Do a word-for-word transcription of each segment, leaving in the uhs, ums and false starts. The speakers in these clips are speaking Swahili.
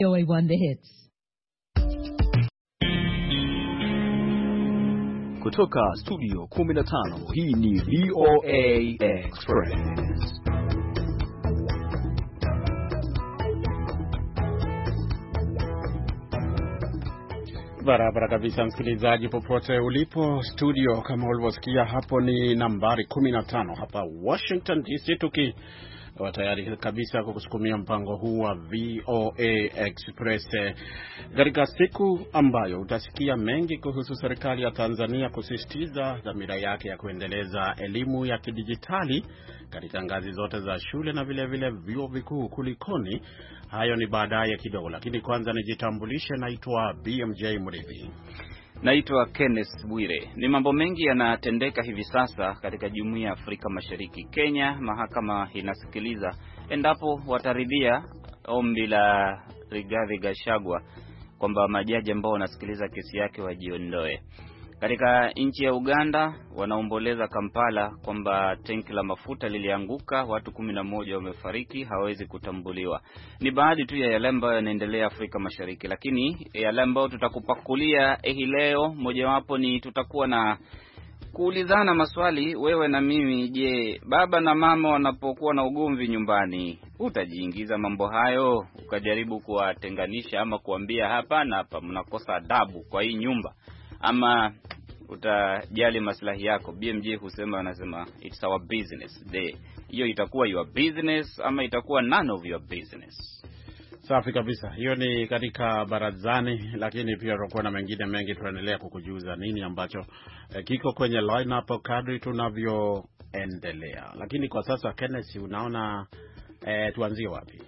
V O A one The Hits. Kutoka studio kumi na tano, hii ni V O A Express. Barabara kabisa msikilizaji popote ulipo. Studio kama ulivyosikia hapo ni nambari kumi na tano hapa Washington D C, tuki wa tayari kabisa kukusukumia mpango huu wa V O A Express katika siku ambayo utasikia mengi kuhusu serikali ya Tanzania kusisitiza dhamira yake ya kuendeleza elimu ya kidijitali katika ngazi zote za shule na vile vile vyuo vikuu. Kulikoni? Hayo ni baadaye kidogo, lakini kwanza nijitambulishe. Naitwa B M J Mridhi. Naitwa Kenneth Bwire. Ni mambo mengi yanatendeka hivi sasa katika Jumuiya ya Afrika Mashariki. Kenya, mahakama inasikiliza endapo wataridhia ombi la Rigathi Gachagua kwamba majaji ambao wanasikiliza kesi yake wajiondoe. Katika nchi ya Uganda wanaomboleza Kampala kwamba tenki la mafuta lilianguka, watu kumi na moja wamefariki, hawezi kutambuliwa. Ni baadhi tu ya yale ambayo yanaendelea Afrika Mashariki, lakini yale ambayo tutakupakulia hii leo mojawapo ni tutakuwa na kuulizana maswali wewe na mimi. Je, baba na mama wanapokuwa na ugomvi nyumbani, utajiingiza mambo hayo ukajaribu kuwatenganisha ama kuambia hapa na hapa mnakosa adabu kwa hii nyumba, ama utajali maslahi yako? B M J husema, anasema it's our business. De, hiyo itakuwa your business ama itakuwa none of your business? Safi kabisa. Hiyo ni katika barazani, lakini pia tutakuwa na mengine mengi. Tunaendelea kukujuza nini ambacho eh, kiko kwenye lineup kadri tunavyoendelea. Lakini kwa sasa Kenneth, unaona eh, tuanzie wapi?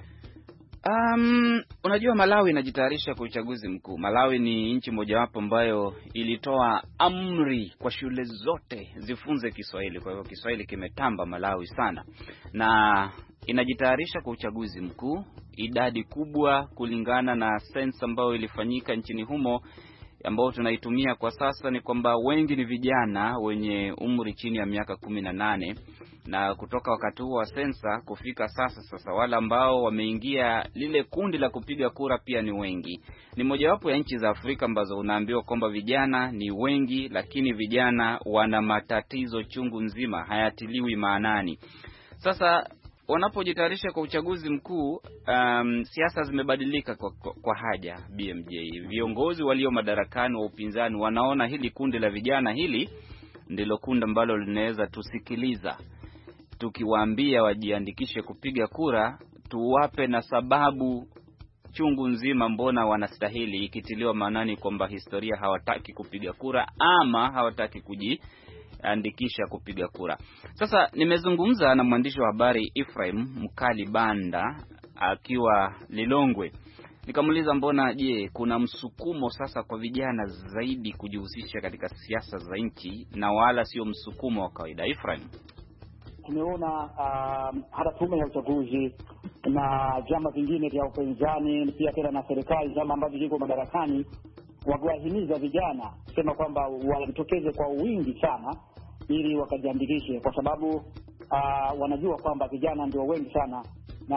Um, unajua Malawi inajitayarisha kwa uchaguzi mkuu. Malawi ni nchi mojawapo ambayo ilitoa amri kwa shule zote zifunze Kiswahili. Kwa hivyo Kiswahili kimetamba Malawi sana, na inajitayarisha kwa uchaguzi mkuu. Idadi kubwa kulingana na sensa ambayo ilifanyika nchini humo ambao tunaitumia kwa sasa ni kwamba wengi ni vijana wenye umri chini ya miaka kumi na nane, na kutoka wakati huo wa sensa kufika sasa sasa wale ambao wameingia lile kundi la kupiga kura pia ni wengi. Ni mojawapo ya nchi za Afrika ambazo unaambiwa kwamba vijana ni wengi, lakini vijana wana matatizo chungu nzima, hayatiliwi maanani. Sasa wanapojitayarisha kwa uchaguzi mkuu, um, siasa zimebadilika kwa, kwa, kwa haja B M J. Viongozi walio madarakani wa upinzani wanaona hili kundi la vijana hili ndilo kundi ambalo linaweza tusikiliza. Tukiwaambia wajiandikishe kupiga kura, tuwape na sababu chungu nzima mbona wanastahili, ikitiliwa maanani kwamba historia hawataki kupiga kura ama hawataki kuji andikisha kupiga kura. Sasa nimezungumza na mwandishi wa habari Ephraim Mkali Banda akiwa Lilongwe. Nikamuuliza mbona, je, kuna msukumo sasa kwa vijana zaidi kujihusisha katika siasa za nchi na wala sio msukumo wa kawaida? Ephraim: tumeona uh, hata tume ya uchaguzi na vyama vingine vya upinzani pia tena na serikali vyama ambavyo viko madarakani wakiwahimiza vijana kusema kwamba wajitokeze kwa wingi sana ili wakajiandikishe, kwa sababu uh, wanajua kwamba vijana ndio wengi sana, na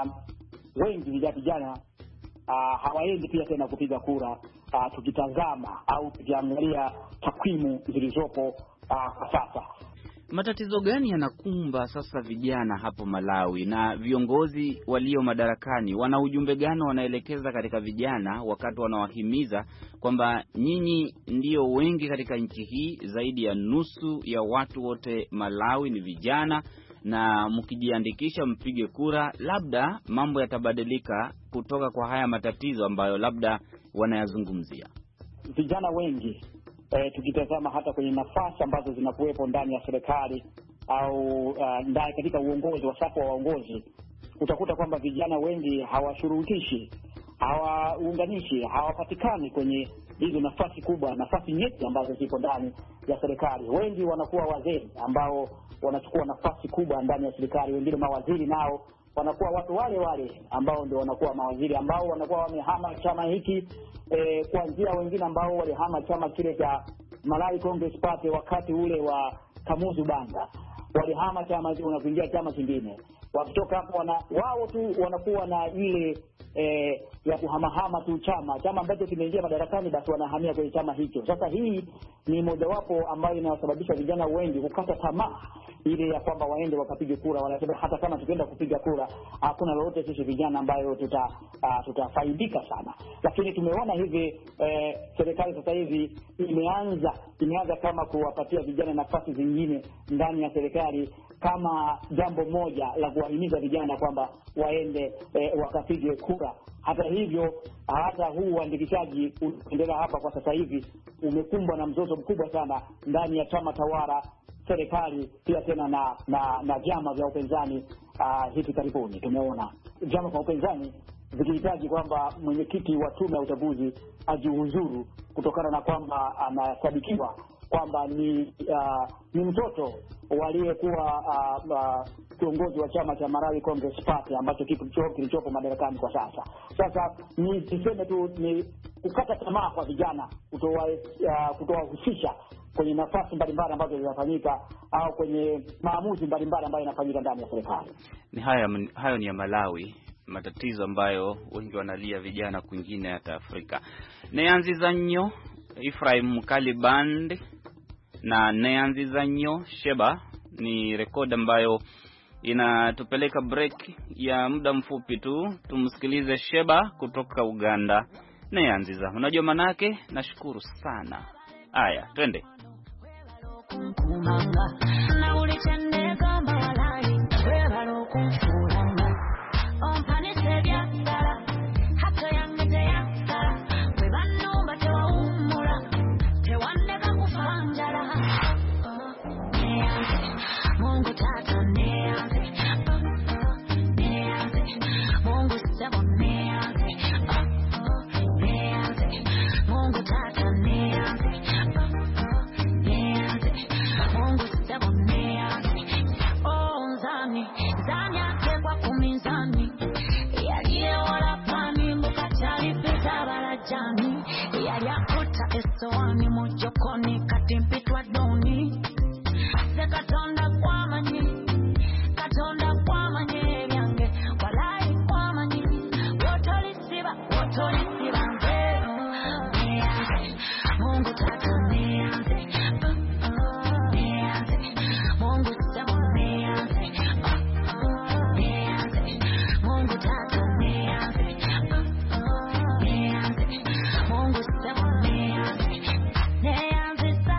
wengi vijana uh, hawaendi pia tena kupiga kura. Uh, tukitazama au tukiangalia takwimu zilizopo uh, kwa sasa. Matatizo gani yanakumba sasa vijana hapo Malawi, na viongozi walio madarakani wana ujumbe gani wanaelekeza katika vijana wakati wanawahimiza kwamba nyinyi ndio wengi katika nchi hii, zaidi ya nusu ya watu wote Malawi ni vijana, na mkijiandikisha mpige kura labda mambo yatabadilika kutoka kwa haya matatizo ambayo labda wanayazungumzia? Vijana wengi E, tukitazama hata kwenye nafasi ambazo zinakuwepo ndani ya serikali au uh, ndani katika uongozi wa safu wa waongozi, utakuta kwamba vijana wengi hawashurutishi, hawaunganishi, hawapatikani kwenye hizo nafasi kubwa, nafasi nyeti ambazo zipo ndani ya serikali. Wengi wanakuwa wazee ambao wanachukua nafasi kubwa ndani ya serikali, wengine mawaziri nao wanakuwa watu wale wale ambao ndio wanakuwa mawaziri ambao wanakuwa wamehama chama hiki e, kuanzia wengine ambao walihama chama kile cha Malawi Congress Party wakati ule wa Kamuzu Banda, walihama chama hicho na kuingia chama kingine. Wakitoka hapo wana wao tu wanakuwa na ile eh, ya kuhamahama tu chama chama ambacho kimeingia madarakani, basi wanahamia kwenye chama hicho. Sasa hii ni mojawapo ambayo inasababisha vijana wengi kukata tamaa ile ya kwamba waende wakapige kura. Wanasema hata kama tukienda kupiga kura hakuna lolote sisi vijana ambayo tuta uh, tutafaidika sana. Lakini tumeona hivi eh, serikali sasa hivi imeanza imeanza kama kuwapatia vijana nafasi zingine ndani ya serikali, kama jambo moja la kuwahimiza vijana kwamba waende eh, wakapige kura. Hata hivyo, hata huu uandikishaji unaendelea hapa kwa sasa hivi umekumbwa na mzozo mkubwa sana ndani ya chama tawala, serikali, pia tena na na, na vyama vya upinzani. Uh, hivi karibuni tumeona vyama vya upinzani vikihitaji kwamba mwenyekiti wa tume ya uchaguzi ajiuzuru kutokana na kwamba anasadikiwa kwamba ni uh, ni mtoto waliyekuwa uh, uh, kiongozi wa chama cha Malawi Congress Party ambacho kipo kilichopo madarakani kwa sasa. Sasa ni tuseme tu ni kukata tamaa kwa vijana kutoa uh, kutowahusisha kwenye nafasi mbalimbali ambazo zinafanyika au kwenye maamuzi mbalimbali ambayo yanafanyika ndani ya serikali. Ni haya hayo ni ya Malawi, matatizo ambayo wengi wanalia vijana kwingine hata Afrika. Neanzizanyo Ephraim Kaliband na Neanzizanyo Sheba ni rekodi ambayo inatupeleka break ya muda mfupi tu. Tumsikilize Sheba kutoka Uganda. Neanziza, unajua manake? Nashukuru sana. Aya, twende. Na ulichende kama walai wewe lokumfulanga ompani sebya ngala hata yange yakala webano batewa umura tewandeka kufanjala Mungu tata neanze neanze Mungu sebo neanze neanze Mungu tata neanze Mungu sebo neanze oh zani zani atekwa kumizani yaliye wala pani mukachali pita barajani yali akuta esowani mujokoni katimpitwa doni Katonda kwa manyi Katonda kwa manyi byange walai kwa manyi wotolisiba wotolisiba neanze Mungu tata neanze neanze Mungu sebo neanze neanze Mungu tata neanze neanze Mungu sebo neanze neanze sa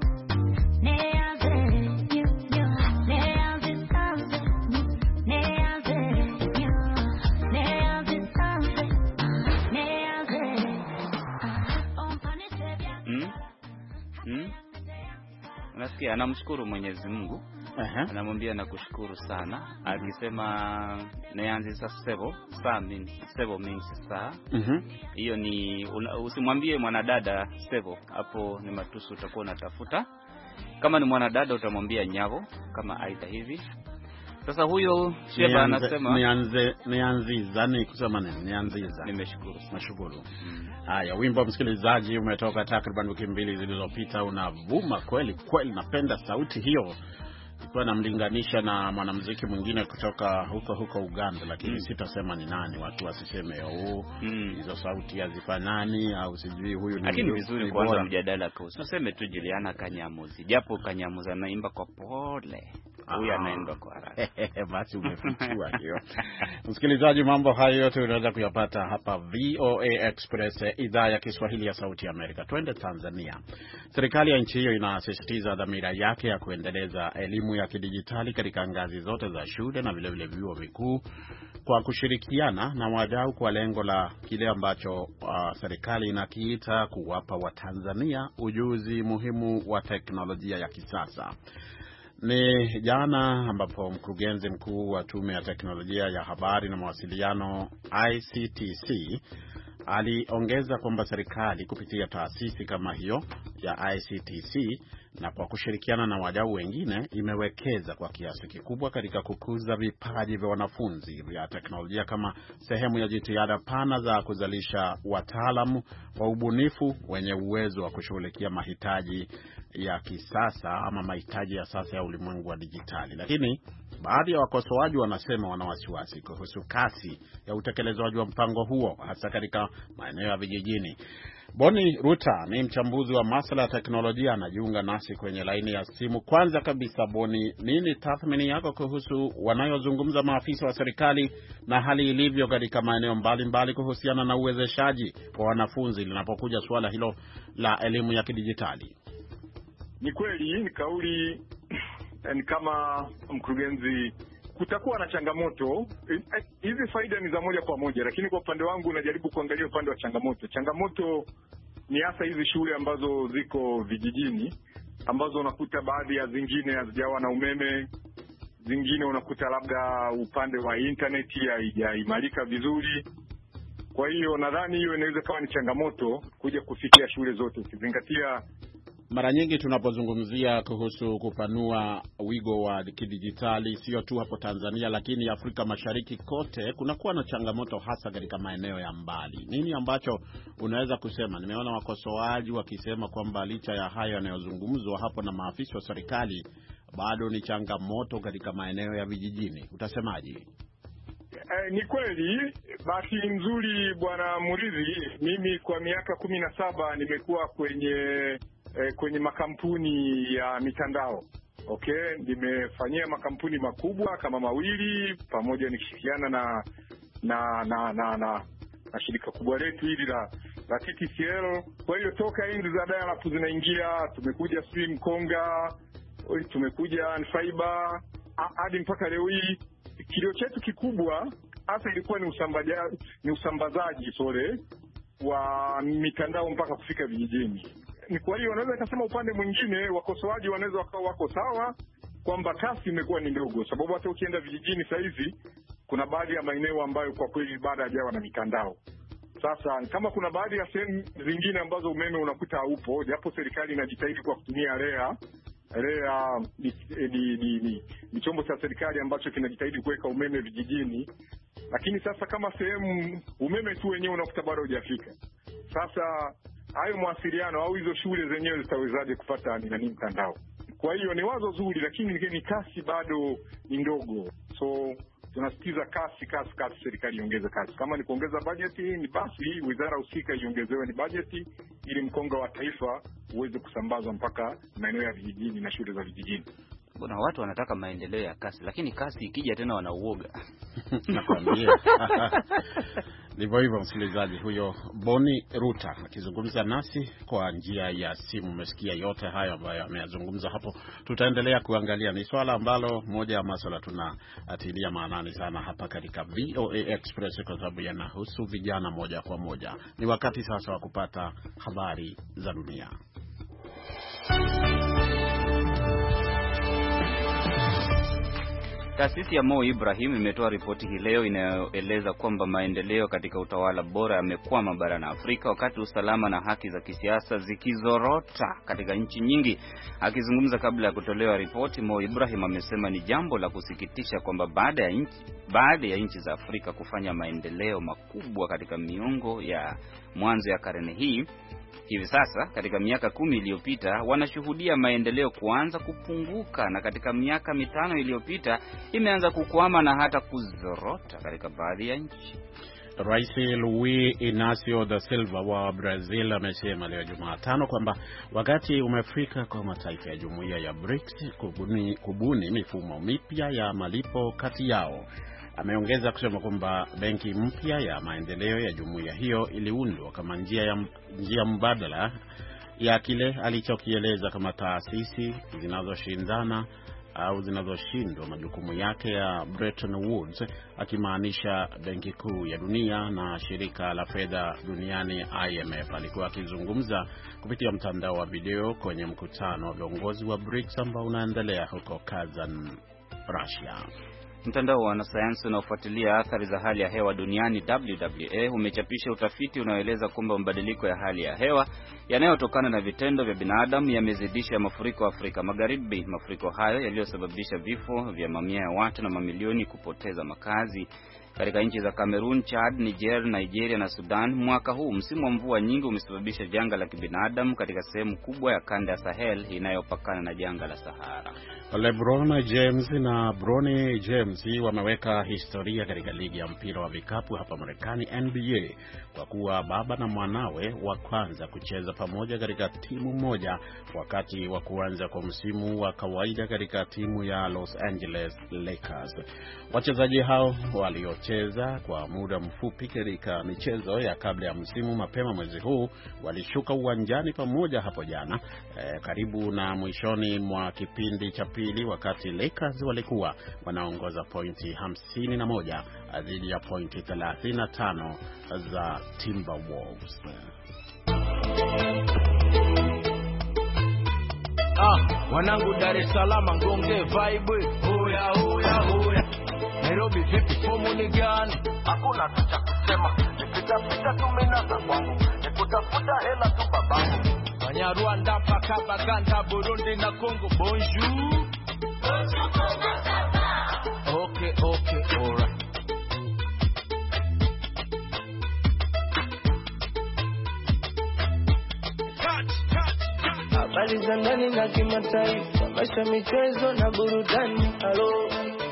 Nasikia anamshukuru Mwenyezi Mungu. Uh-huh. Anamwambia nakushukuru sana. Akisema neanza sebo, saa means sebo means saa. Mhm. Hiyo ni usimwambie mwanadada sebo, hapo ni matusi utakuwa unatafuta. Kama ni mwanadada utamwambia nyavo kama aidha hivi. Sasa huyo Sheba anasema nianze nianziza ni kusema nini? Nianziza. Nimeshukuru. Nashukuru. Haya, mm. Wimbo msikilizaji umetoka takriban wiki mbili zilizopita, unavuma kweli kweli, napenda sauti hiyo. Kwa namlinganisha na mwanamuziki mwingine kutoka huko huko Uganda, lakini mm. sitasema ni nani, watu wasiseme oh mm. hizo sauti hazifanani au sijui huyu ni. Lakini vizuri kwanza mjadala kwa usiseme tu Juliana Kanyamuzi, japo Kanyamuzi anaimba kwa pole, huyu anaenda kwa haraka. Basi umefichua hiyo. Msikilizaji, mambo hayo yote unaweza kuyapata hapa V O A Express, idhaa ya Kiswahili ya Sauti ya Amerika. Twende Tanzania. Serikali ya nchi hiyo inasisitiza dhamira yake ya kuendeleza elimu ya kidijitali katika ngazi zote za shule na vile vile vyuo vikuu kwa kushirikiana na wadau kwa lengo la kile ambacho uh, serikali inakiita kuwapa Watanzania ujuzi muhimu wa teknolojia ya kisasa. Ni jana ambapo mkurugenzi mkuu wa Tume ya Teknolojia ya Habari na Mawasiliano I C T C aliongeza kwamba serikali kupitia taasisi kama hiyo ya I C T C na kwa kushirikiana na wadau wengine imewekeza kwa kiasi kikubwa katika kukuza vipaji vya wanafunzi vya teknolojia kama sehemu ya jitihada pana za kuzalisha wataalamu wa ubunifu wenye uwezo wa kushughulikia mahitaji ya kisasa ama mahitaji ya sasa ya ulimwengu wa dijitali. Lakini baadhi ya wakosoaji wanasema wana wasiwasi kuhusu kasi ya utekelezaji wa mpango huo hasa katika maeneo ya vijijini. Boni Ruta ni mchambuzi wa masuala ya teknolojia, anajiunga nasi kwenye laini ya simu. Kwanza kabisa, Boni, nini tathmini yako kuhusu wanayozungumza maafisa wa serikali na hali ilivyo katika maeneo mbalimbali kuhusiana na uwezeshaji wa wanafunzi linapokuja suala hilo la elimu ya kidijitali? Ni kweli ni kauli ni kama mkurugenzi, kutakuwa na changamoto. Hizi faida ni za moja kwa moja, lakini kwa upande wangu najaribu kuangalia upande wa changamoto. Changamoto ni hasa hizi shule ambazo ziko vijijini, ambazo unakuta baadhi ya zingine hazijawa na umeme, zingine unakuta labda upande wa internet haijaimarika vizuri. Kwa hiyo nadhani hiyo inaweza kuwa ni changamoto kuja kufikia shule zote, ukizingatia mara nyingi tunapozungumzia kuhusu kupanua wigo wa kidijitali sio tu hapo Tanzania lakini Afrika Mashariki kote, kunakuwa na changamoto hasa katika maeneo ya mbali. Nini ambacho unaweza kusema? Nimeona wakosoaji wakisema kwamba licha ya hayo yanayozungumzwa hapo na maafisa wa serikali, bado ni changamoto katika maeneo ya vijijini. Utasemaje? Eh, ni kweli. Bahati nzuri Bwana Muridhi, mimi kwa miaka kumi na saba nimekuwa kwenye eh, kwenye makampuni ya mitandao. Okay, nimefanyia makampuni makubwa kama mawili, pamoja nikishirikiana na na na na na, na shirika kubwa letu hili la la T T C L. Kwa hiyo toka enzi za dial-up zinaingia, tumekuja Stream Konga, tumekuja Fiber hadi mpaka leo hii. Kilio chetu kikubwa hasa ilikuwa ni usambazaji ni usambazaji sore wa mitandao mpaka kufika vijijini. Ni kwa hiyo wanaweza kusema upande mwingine wakosoaji wanaweza wakawa wako sawa kwamba kasi imekuwa ni ndogo, sababu hata ukienda vijijini sasa hivi kuna baadhi ya maeneo ambayo kwa kweli bado hajawa na mitandao. Sasa kama kuna baadhi ya sehemu zingine ambazo umeme unakuta haupo, japo serikali inajitahidi kwa kutumia REA. REA ni, ni, ni, ni, ni chombo cha serikali ambacho kinajitahidi kuweka umeme vijijini, lakini sasa kama sehemu umeme tu wenyewe unakuta bado hujafika. Sasa hayo mawasiliano au hizo shule zenyewe zitawezaje kupata nini mtandao? Kwa hiyo ni wazo zuri, lakini ni kasi bado ni ndogo. So tunasitiza kasi kasi kasi, serikali iongeze kasi. Kama ni kuongeza bajeti, ni basi wizara husika iongezewe ni bajeti ili mkonga wa taifa uweze kusambazwa mpaka maeneo ya vijijini na shule za vijijini. Kuna watu wanataka maendeleo ya kasi, lakini kasi ikija tena wanauoga. Nakwambia. Ndivyo hivyo, msikilizaji. Huyo Boni Ruta akizungumza nasi kwa njia ya simu. Umesikia yote hayo ambayo ameyazungumza hapo. Tutaendelea kuangalia, ni swala ambalo moja ya masuala tunatilia maanani sana hapa katika V O A Express kwa sababu yanahusu vijana moja kwa moja. Ni wakati sasa wa kupata habari za dunia. Taasisi ya Mo Ibrahim imetoa ripoti hii leo inayoeleza kwamba maendeleo katika utawala bora yamekwama barani Afrika wakati usalama na haki za kisiasa zikizorota katika nchi nyingi. Akizungumza kabla ya kutolewa ripoti, Mo Ibrahim amesema ni jambo la kusikitisha kwamba baada ya nchi baada ya nchi za Afrika kufanya maendeleo makubwa katika miongo ya mwanzo ya karne hii, hivi sasa katika miaka kumi iliyopita wanashuhudia maendeleo kuanza kupunguka, na katika miaka mitano iliyopita imeanza kukwama na hata kuzorota katika baadhi ya nchi. Rais Luiz Inacio da Silva wa Brazil amesema leo Jumatano kwamba wakati umefika kwa mataifa ya jumuiya ya BRICS kubuni, kubuni mifumo mipya ya malipo kati yao. Ameongeza kusema kwamba benki mpya ya maendeleo ya jumuiya hiyo iliundwa kama njia ya njia mbadala ya kile alichokieleza kama taasisi zinazoshindana au zinazoshindwa majukumu yake ya Bretton Woods, akimaanisha Benki Kuu ya Dunia na Shirika la Fedha Duniani I M F. Alikuwa akizungumza kupitia mtandao wa video kwenye mkutano wa viongozi wa BRICS ambao unaendelea huko Kazan, Russia. Mtandao wa wanasayansi unaofuatilia athari za hali ya hewa duniani W W A umechapisha utafiti unaoeleza kwamba mabadiliko ya hali ya hewa yanayotokana na vitendo vya binadamu yamezidisha mafuriko Afrika Magharibi. Mafuriko hayo yaliyosababisha vifo vya mamia ya watu na mamilioni kupoteza makazi katika nchi za Cameroon, Chad, Niger, Nigeria na Sudan. Mwaka huu msimu wa mvua nyingi umesababisha janga la kibinadamu katika sehemu kubwa ya kanda ya Sahel inayopakana na janga la Sahara. LeBron James na Bronny James wameweka historia katika ligi ya mpira wa vikapu hapa Marekani N B A kwa kuwa baba na mwanawe wa kwanza kucheza pamoja katika timu moja wakati wa kuanza kwa msimu wa kawaida katika timu ya Los Angeles Lakers. Wachezaji hao waliocheza kwa muda mfupi katika michezo ya kabla ya msimu mapema mwezi huu walishuka uwanjani pamoja hapo jana eh, karibu na mwishoni mwa kipindi cha pili wakati Lakers walikuwa wanaongoza pointi hamsini na moja dhidi ya pointi thelathini na tano za Timberwolves. Ah, wanangu Dar es Salaam ngonge vibe. Oya oya oya. Nairobi vipi fomu ni gani? Hakuna cha kusema. Nipita pita tumenaza kwangu. Nikutafuta hela tu babangu. Banyarwanda paka Baganda Burundi na Kongo bonjour. Okay, okay, alright. Habari za ndani na kimataifa, maisha, michezo na burudani. Halo.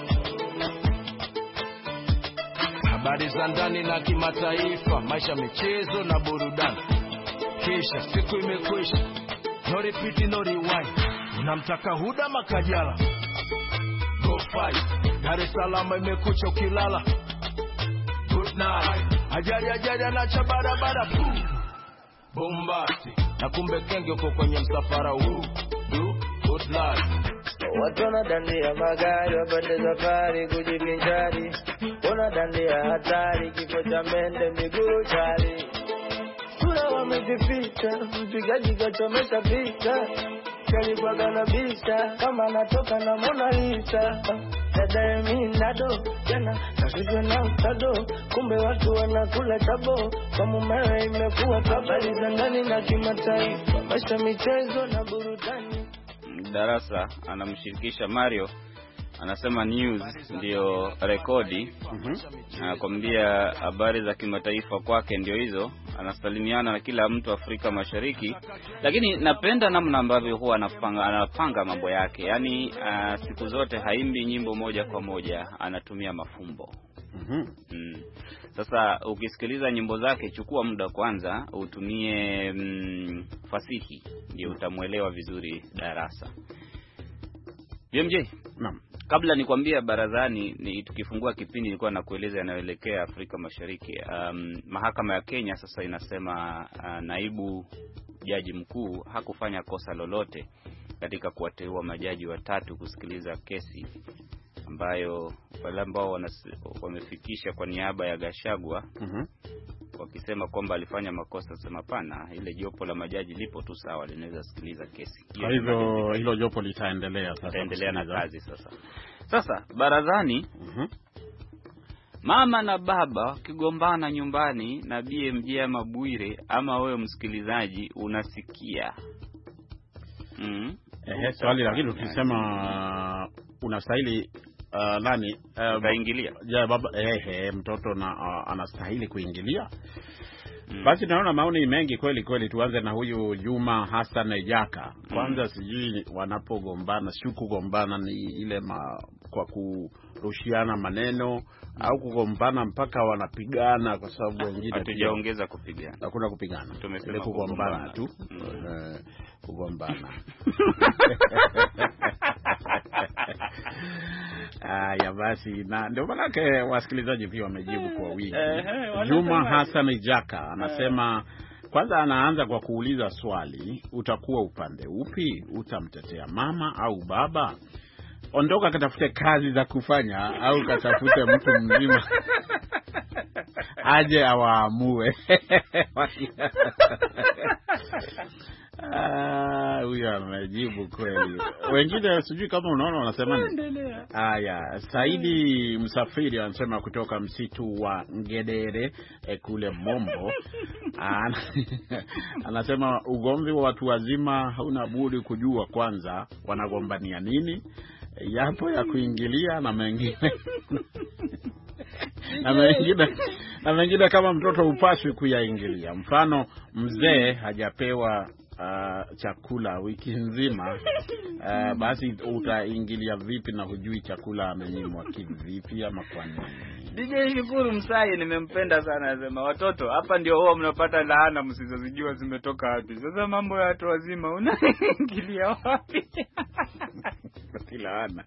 Habari za ndani na kimataifa, maisha, michezo na burudani. Kisha siku imekwisha. No repeat, no rewind. Unamtaka Huda Makajala. Go fight. Dar es Salaam imekucha ukilala. Good night. Ajali ajali anacha barabara. Bombasti. Na kumbe kenge uko kwenye msafara huu. Do good life. Watu wanadandia magari wapande safari kujivinjari. Wanadandia hatari kifo cha mende miguu chali. Sura wamejificha, mpigaji kachomesha vita. Kali kwa kanabisa, kama natoka na Mona Lisa. Dada mimi nado, jana kasijwe na utado. Kumbe watu wanakula chabo, kwa mumewe imekuwa habari za ndani na kimataifa, maisha, michezo na burudani. Darasa anamshirikisha Mario, anasema news ndio rekodi. Mhm. Anakuambia habari za kimataifa kwake ndio hizo. Anasalimiana na kila mtu Afrika Mashariki. Lakini napenda namna ambavyo huwa anapanga anapanga mambo yake. Yaani uh, siku zote haimbi nyimbo moja kwa moja, anatumia mafumbo. Mhm. Mm. Sasa ukisikiliza nyimbo zake, chukua muda kwanza utumie mm, fasihi ndio utamuelewa vizuri Darasa. B M J, naam. Kabla nikwambia barazani, ni tukifungua kipindi nilikuwa nakueleza yanayoelekea Afrika Mashariki. Um, mahakama ya Kenya sasa inasema uh, naibu jaji mkuu hakufanya kosa lolote katika kuwateua majaji watatu kusikiliza kesi ambayo wale ambao wamefikisha kwa niaba ya Gachagua. Mhm. Wakisema kwamba alifanya makosa, sema pana, ile jopo la majaji lipo tu sawa, linaweza sikiliza kesi. Kwa hivyo hilo jopo litaendelea sasa. Litaendelea na kazi sasa. Sasa barazani, mhm, mama na baba wakigombana nyumbani na B M J ama Bwire ama wewe msikilizaji unasikia. Mhm. Eh, swali lakini tukisema unastahili Uh, nani um, kaingilia ja baba eh, eh mtoto na uh, anastahili kuingilia. Mm. Basi naona maoni mengi kweli kweli. Tuanze na huyu Juma Hassan Jaka. Kwanza, mm, sijui wanapogombana, si kugombana ni ile ma, kwa kurushiana maneno, mm, au kugombana mpaka wanapigana, kwa sababu wengine hatujaongeza kupigana. Hakuna kupigana. Ile kugombana tu. Mm. Uh, kugombana. Ah, ya basi, na ndio maana wasikilizaji pia wamejibu kwa wingi. Juma Hassan Jaka anasema, kwanza anaanza kwa kuuliza swali, utakuwa upande upi? Utamtetea mama au baba? Ondoka katafute kazi za kufanya au katafute mtu mzima aje awaamue. Ah, huyo amejibu kweli. Wengine sijui kama unaona wanasema nini. Haya, Saidi Msafiri anasema kutoka msitu wa Ngedere eh, kule Mombo. Ana, anasema ugomvi wa watu wazima hauna budi kujua kwanza wanagombania nini, yapo ya kuingilia na mengine na mengine na mengine kama mtoto upaswi kuyaingilia. Mfano, mzee hajapewa Uh, chakula wiki nzima, uh, basi utaingilia vipi na hujui chakula amenyimwa kivipi ama kwa nini? D J Shukuru Msai nimempenda sana, anasema watoto hapa ndio huwa mnapata laana msizozijua zimetoka wapi. Sasa mambo ya watu wazima unaingilia wapi? Laana.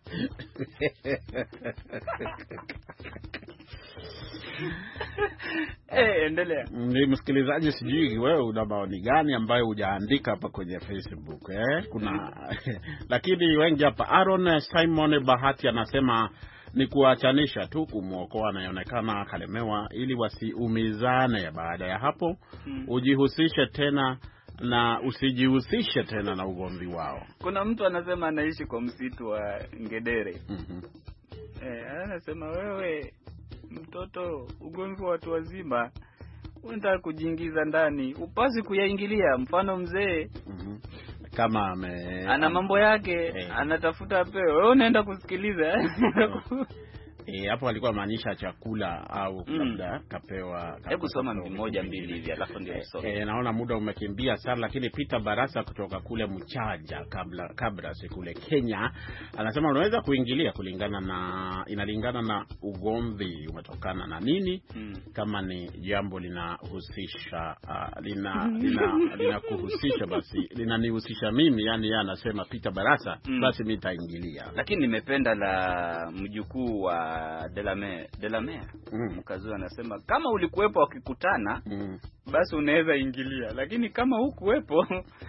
Eh, endelea. Ni msikilizaji, sijui wewe una maoni gani ambayo hujaandika hapa kwenye Facebook eh? Kuna lakini wengi hapa. Aaron Simon Bahati anasema ni kuachanisha tu kumuokoa anaonekana kalemewa ili wasiumizane. Baada ya hapo hmm. ujihusishe tena na usijihusishe tena na ugomvi wao. Kuna mtu anasema anaishi kwa msitu wa Ngedere. Mhm. Eh, anasema wewe mtoto, ugomvi wa watu wazima unataka kujiingiza ndani, upasi kuyaingilia. Mfano mzee mhm kama ame ana mambo yake, hey. anatafuta apewe, wewe unaenda kusikiliza. Eh, hapo alikuwa maanisha chakula au labda mm. kapewa. Hebu soma mmoja mbili hivi alafu ndio usome. Eh, naona muda umekimbia sana, lakini Peter Barasa kutoka kule Mchaja kabla kabla kule Kenya anasema unaweza kuingilia kulingana na inalingana na ugomvi umetokana na nini. mm. Kama ni jambo linahusisha uh, lina lina linakuhusisha basi linanihusisha mimi, yani yeye anasema Peter Barasa, mm. basi mimi nitaingilia. Lakini nimependa la mjukuu wa Delamere Delamere mm. mkazu anasema kama ulikuwepo wakikutana mm. basi unaweza ingilia, lakini kama hukuwepo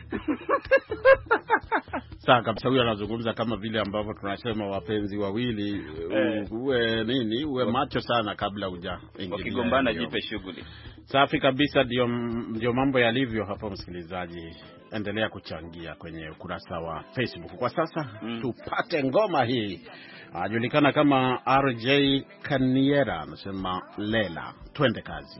Sasa kabisa huyu anazungumza kama vile ambavyo tunasema wapenzi wawili eh. uwe nini uwe macho sana kabla huja ingilia. Wakigombana jipe shughuli. Safi kabisa, ndio ndio mambo yalivyo hapa. Msikilizaji, endelea kuchangia kwenye ukurasa wa Facebook. Kwa sasa mm. tupate ngoma hii. Ajulikana kama R J Kaniera, anasema Lela. Twende kazi.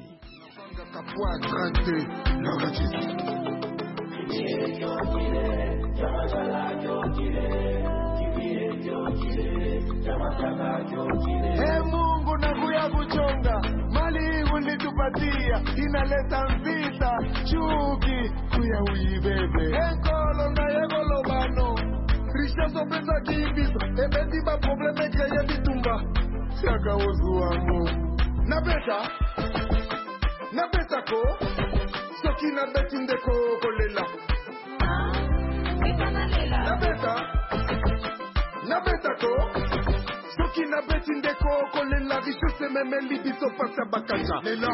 Hey Mungu, nakuya kuchonga mali ulitupatia inaleta vita chuki kuya uibebe enkolo na yegolo bano Richard opesa kibisa ebeti ba probleme kaya bitumba shaka wozu wangu na beta na beta ko soki na beti ndeko kolela na beta na beta ko soki na beti ndeko kolela richose meme libiso pasa bakacha lela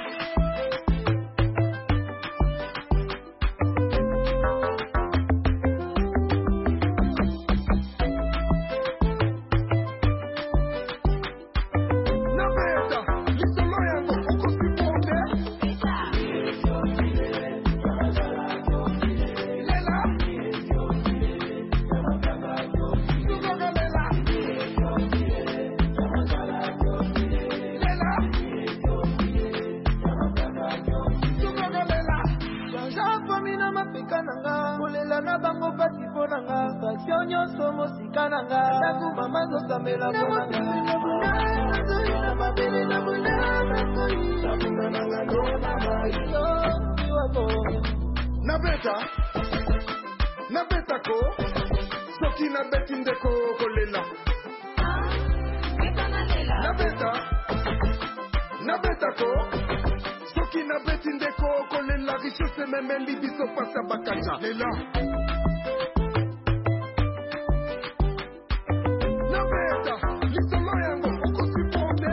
na beta na beta ko soki na beti ndeko kolela na beta na beta ko soki na beti ndeko kolela richose meme libiso pasa bakacha lela na beta lisolo yango okosiponde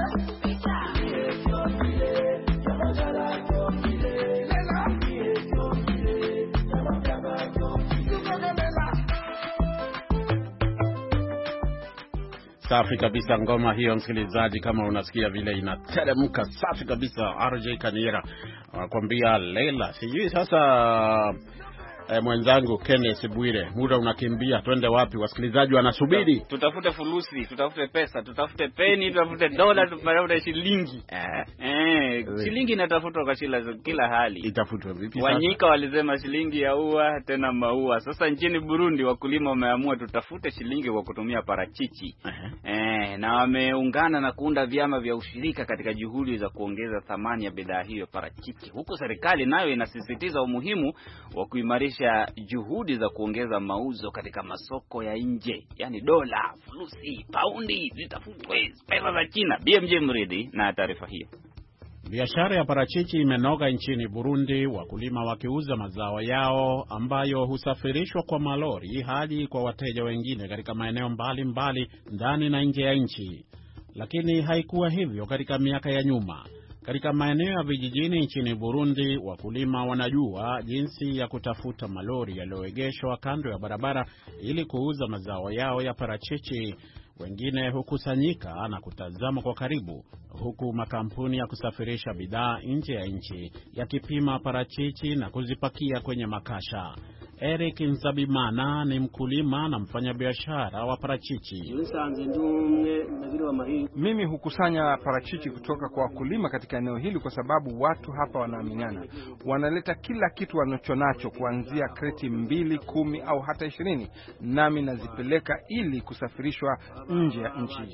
Safi kabisa ngoma hiyo, msikilizaji, kama unasikia vile inateremka, safi kabisa. R J Kaniera anakuambia Lela. Sijui sasa E, mwenzangu Kenneth Bwire, muda unakimbia, twende wapi? Wasikilizaji wanasubiri. Tutafute fulusi, tutafute pesa, tutafute peni, tutafute dola, tutafute shilingi. Eh, eh shilingi inatafutwa kwa kila kila hali. Itafutwa vipi sasa? Wanyika walisema shilingi ya ua tena maua. Sasa nchini Burundi wakulima wameamua tutafute shilingi kwa kutumia parachichi. Uh-huh. Eh, na wameungana na kuunda vyama vya ushirika katika juhudi za kuongeza thamani ya bidhaa hiyo parachichi. Huko serikali nayo inasisitiza umuhimu wa kuimarisha juhudi za kuongeza mauzo katika masoko ya nje, yani dola, fulusi, paundi zitafutwe, pesa za China. B M J Mridhi na taarifa hiyo. Biashara ya parachichi imenoga nchini Burundi, wakulima wakiuza mazao yao ambayo husafirishwa kwa malori hadi kwa wateja wengine katika maeneo mbalimbali ndani na nje ya nchi. Lakini haikuwa hivyo katika miaka ya nyuma. Katika maeneo ya vijijini nchini Burundi, wakulima wanajua jinsi ya kutafuta malori yaliyoegeshwa kando ya barabara ili kuuza mazao yao ya parachichi. Wengine hukusanyika na kutazama kwa karibu, huku makampuni ya kusafirisha bidhaa nje ya nchi yakipima parachichi na kuzipakia kwenye makasha. Eric Nzabimana ni mkulima na mfanyabiashara wa parachichi. Mimi hukusanya parachichi kutoka kwa wakulima katika eneo hili kwa sababu watu hapa wanaaminiana. Wanaleta kila kitu wanachonacho, kuanzia kreti mbili, kumi au hata ishirini, nami nazipeleka ili kusafirishwa nje ya nchi.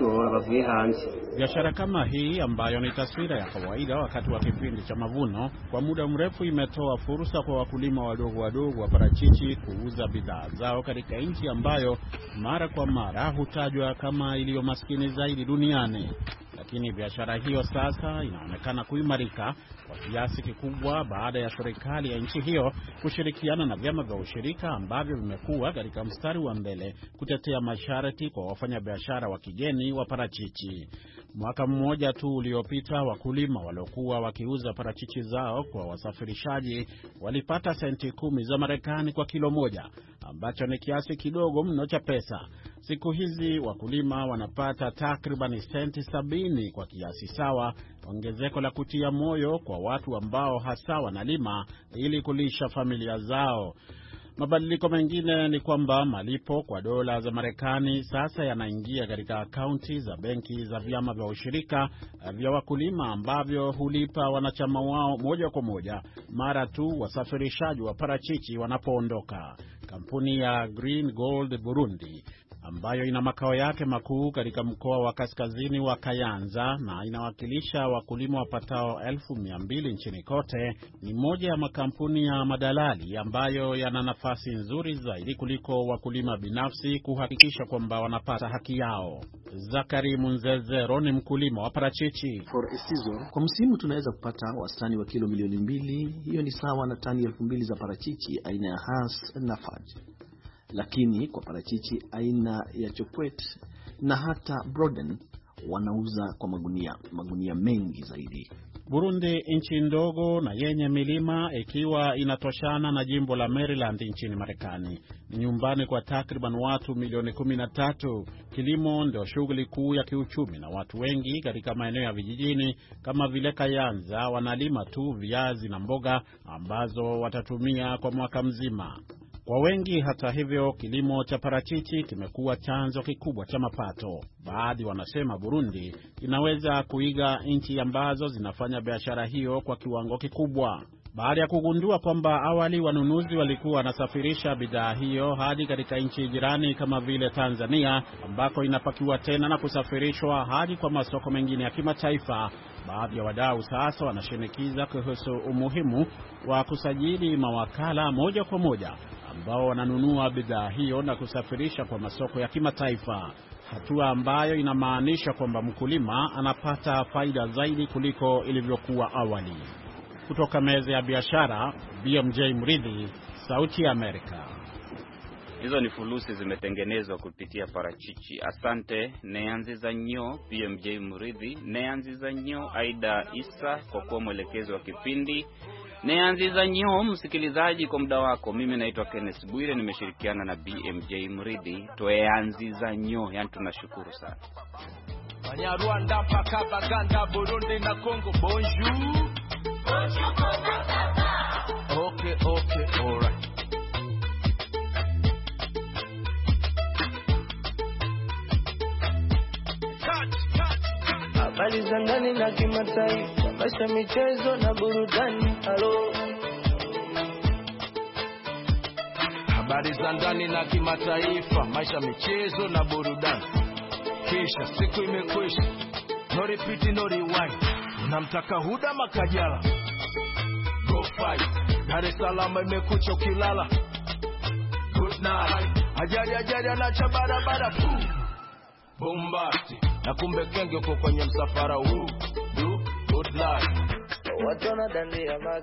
Biashara kama hii ambayo ni taswira ya kawaida wakati wa kipindi cha mavuno, kwa muda mrefu imetoa fursa kwa wakulima wadogo wadogo wa parachichi kuuza bidhaa zao katika nchi ambayo mara kwa mara hutajwa kama iliyo maskini zaidi duniani. Lakini biashara hiyo sasa inaonekana kuimarika kwa kiasi kikubwa baada ya serikali ya nchi hiyo kushirikiana na vyama vya ushirika ambavyo vimekuwa katika mstari wa mbele kutetea masharti kwa wafanyabiashara wa kigeni wa parachichi. Mwaka mmoja tu uliopita, wakulima waliokuwa wakiuza parachichi zao kwa wasafirishaji walipata senti kumi za Marekani kwa kilo moja, ambacho ni kiasi kidogo mno cha pesa. Siku hizi wakulima wanapata takriban senti sabini kwa kiasi sawa, ongezeko la kutia moyo kwa watu ambao hasa wanalima ili kulisha familia zao. Mabadiliko mengine ni kwamba malipo kwa dola za Marekani sasa yanaingia katika akaunti za benki za vyama vya ushirika vya wakulima ambavyo hulipa wanachama wao moja kwa moja mara tu wasafirishaji wa parachichi wanapoondoka. Kampuni ya Green Gold Burundi, ambayo ina makao yake makuu katika mkoa wa kaskazini wa Kayanza na inawakilisha wakulima wapatao elfu mia mbili nchini kote, ni moja ya makampuni ya madalali ambayo yana nafasi nzuri zaidi kuliko wakulima binafsi kuhakikisha kwamba wanapata haki yao. Zakari Munzezero ni mkulima wa parachichi. For a season, kwa msimu tunaweza kupata wastani wa kilo milioni mbili. Hiyo ni sawa na tani elfu mbili za parachichi aina ya Hass na Fudge. Lakini kwa parachichi aina ya Chokwet na hata Broden wanauza kwa magunia, magunia mengi zaidi. Burundi, nchi ndogo na yenye milima, ikiwa inatoshana na jimbo la Maryland nchini Marekani, ni nyumbani kwa takriban watu milioni kumi na tatu. Kilimo ndio shughuli kuu ya kiuchumi, na watu wengi katika maeneo ya vijijini kama vile Kayanza wanalima tu viazi na mboga ambazo watatumia kwa mwaka mzima. Kwa wengi, hata hivyo, kilimo cha parachichi kimekuwa chanzo kikubwa cha mapato. Baadhi wanasema Burundi inaweza kuiga nchi ambazo zinafanya biashara hiyo kwa kiwango kikubwa. Baada ya kugundua kwamba awali wanunuzi walikuwa wanasafirisha bidhaa hiyo hadi katika nchi jirani kama vile Tanzania, ambako inapakiwa tena na kusafirishwa hadi kwa masoko mengine ya kimataifa, baadhi ya wadau sasa wanashinikiza kuhusu umuhimu wa kusajili mawakala moja kwa moja ambao wananunua bidhaa hiyo na kusafirisha kwa masoko ya kimataifa, hatua ambayo inamaanisha kwamba mkulima anapata faida zaidi kuliko ilivyokuwa awali. Kutoka meza ya biashara, B M J Mridhi, Sauti ya Amerika. Hizo ni fulusi zimetengenezwa kupitia parachichi. Asante Neanzi za Nyo, B M J Mridhi, Neanzi za Nyo, Aida Isa kwa kuwa mwelekezi wa kipindi, Nianziza nyo msikilizaji kwa muda wako. Mimi naitwa Kenneth Bwire, nimeshirikiana na B M J Mridhi. Tuanziza nyo, yani tunashukuru sana. Banyarwanda paka Baganda Burundi na Congo bonjour. Bonjour baba. Okay, okay, all right. Habari za ndani na kimataifa, maisha, michezo na burudani. Halo. Habari za ndani na kimataifa, maisha, michezo na burudani. Kisha siku imekwisha, no repeat no rewind. Unamtaka Huda Makajala, go fight. Dar es Salaam imekucha ukilala, good night. Ajari ajari anacha barabara, bombasti. Na kumbe kenge uko kwenye msafara huu, do good night. Watu wanadandia